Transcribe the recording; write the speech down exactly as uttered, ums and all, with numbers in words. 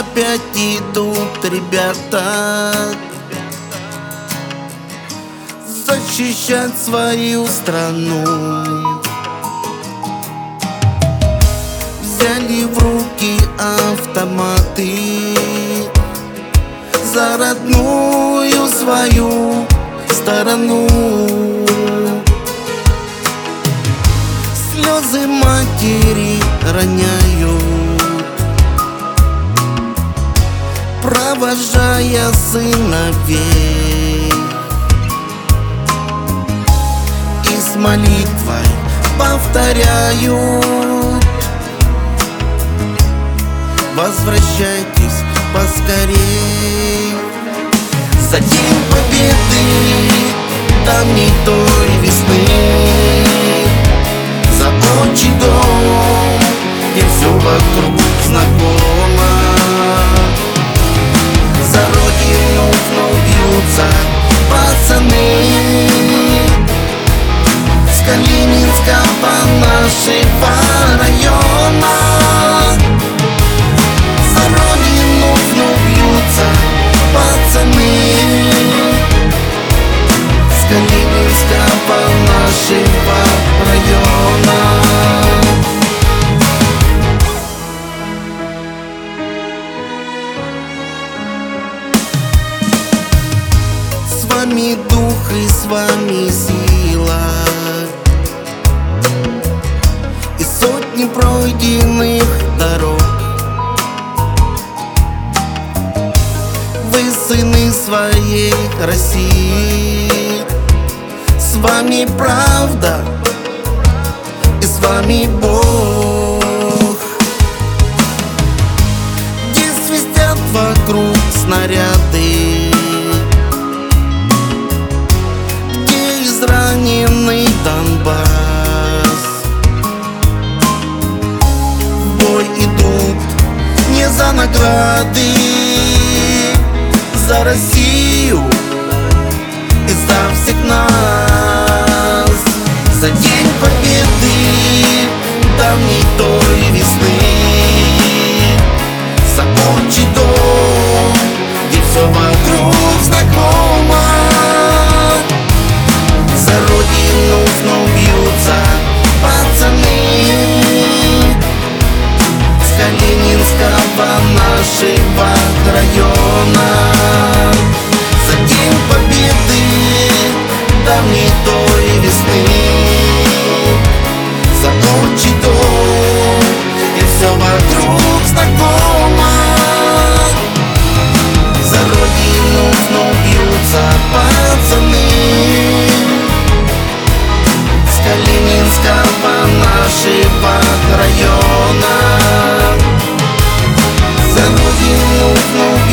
опять идут ребята защищать свою страну. Взяли в руки автоматы за родную свою сторону. Слезы матери роняют, провожая сыновей, и с молитвой повторяют: возвращайтесь поскорей. За день победы давней той весны, за отчий дом, где все вокруг знакомо. За родину вновь бьются пацаны с Калининского нашего района. За родину вновь бьются пацаны с Калининского нашего района. С вами дух и с вами сила, и сотни пройденных дорог. Вы сыны своей России, с вами правда и с вами Бог. Где свистят вокруг снаряды, где израненный Донбасс. В бой идут не за награды, за Россию и за всех нас. За день победы давней той весны, за отчий дом, где все вокруг знакомо. За родину вновь бьются пацаны с Калининского нашего района. За день победы давней той весны, за отчий дом, где все вокруг знакомо. За родину вновь бьются пацаны с Калининского нашего района. За родину вновь